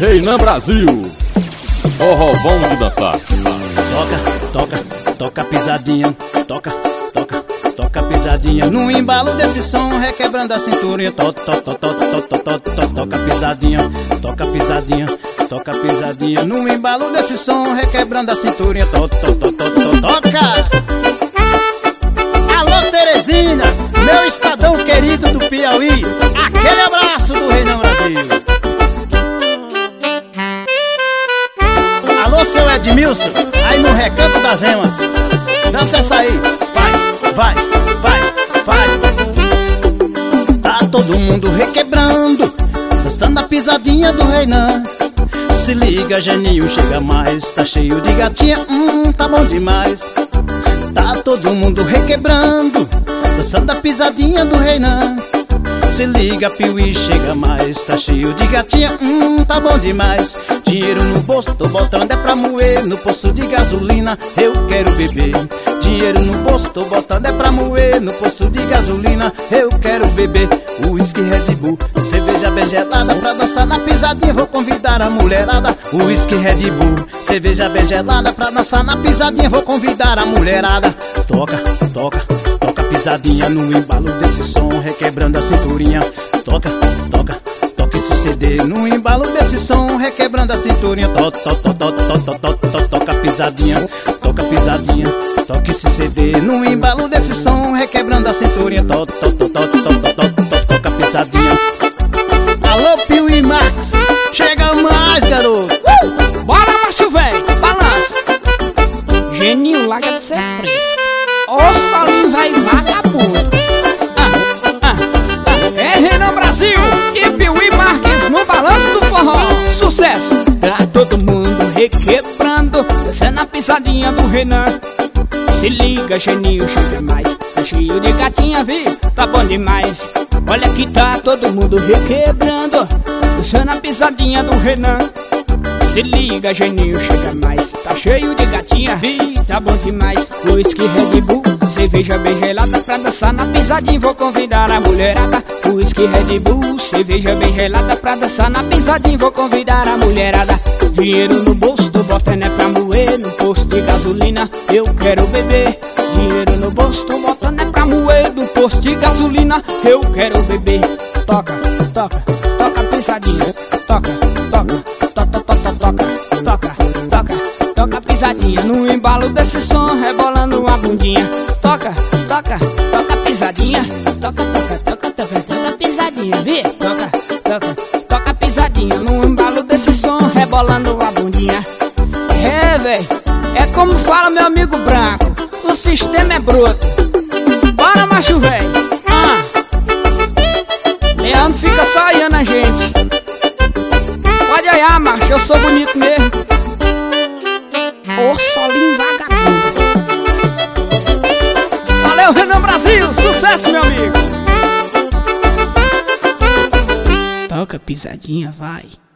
Reinan Brasil, forró bom de dançar. Toca pisadinha, toca pisadinha. No embalo desse som, requebrando a cinturinha. Toca pisadinha, toca pisadinha, toca pisadinha. No embalo desse som, requebrando a cinturinha. Toca. Alô Teresina, meu estadão querido do Piauí, aquele abraço do Reinan Brasil. Alô seu Edmilson, aí no Recanto das Emas, dança essa aí, vai. Tá todo mundo requebrando, dançando a pisadinha do Reinan. Se liga, Geninho, chega mais, tá cheio de gatinha, tá bom demais. Tá todo mundo requebrando, dançando a pisadinha do Reinan. Se liga, Piuí, chega mais, tá cheio de gatinha, tá bom demais. Dinheiro no bolso, tô botando é pra moer, no posto de gasolina eu quero beber. Dinheiro no bolso, tô botando é pra moer, no posto de gasolina eu quero beber. Whisky Red Bull, cerveja bem gelada, pra dançar na pisadinha vou convidar a mulherada. Whisky Red Bull, cerveja bem gelada, pra dançar na pisadinha vou convidar a mulherada. Toca pisadinha no embalo desse som, requebrando a cinturinha. Toca esse CD no embalo desse som, requebrando a cinturinha. Toca pisadinha, toca esse CD no embalo desse som, requebrando a cinturinha. Toca pisadinha. Alô Piuí Max, chega mais, garoto. Bora, macho véi, balança. Geninho, larga de ser fresco. Ô solinho vai vagabundo. É Reinan Brasil e Piuí Marques no balanço do forró. Sucesso! Tá todo mundo requebrando, descendo a pisadinha do Reinan. Se liga, Geninho, chega mais, tá cheio de gatinha, vi, tá bom demais. Olha que tá todo mundo requebrando, descendo a pisadinha do Reinan. Se liga, Geninho, chega mais, tá cheio de gatinha, vi, tá bom demais. Whisky Red Bull, cerveja bem gelada, pra dançar na pisadinha vou convidar a mulherada. Whisky Red Bull, cerveja bem gelada, pra dançar na pisadinha vou convidar a mulherada. Dinheiro no bolso, tô botando é pra moer, no posto de gasolina eu quero beber. Dinheiro no bolso, tô botando é pra moer, no posto de gasolina eu quero beber. Toca pisadinha, toca pisadinha no embalo desse som, rebolando uma bundinha. Toca pisadinha, toca pisadinha, vi? Toca pisadinha no embalo desse som, rebolando uma bundinha. É, véi, é como fala meu amigo branco, o sistema é bruto. Bora, macho véi. Leandro fica só olhando a gente. Pode olhar, macho, eu sou bonito mesmo. Ô solinho vagabundo. Valeu, Reinan Brasil, sucesso, meu amigo. Toca pisadinha, vai.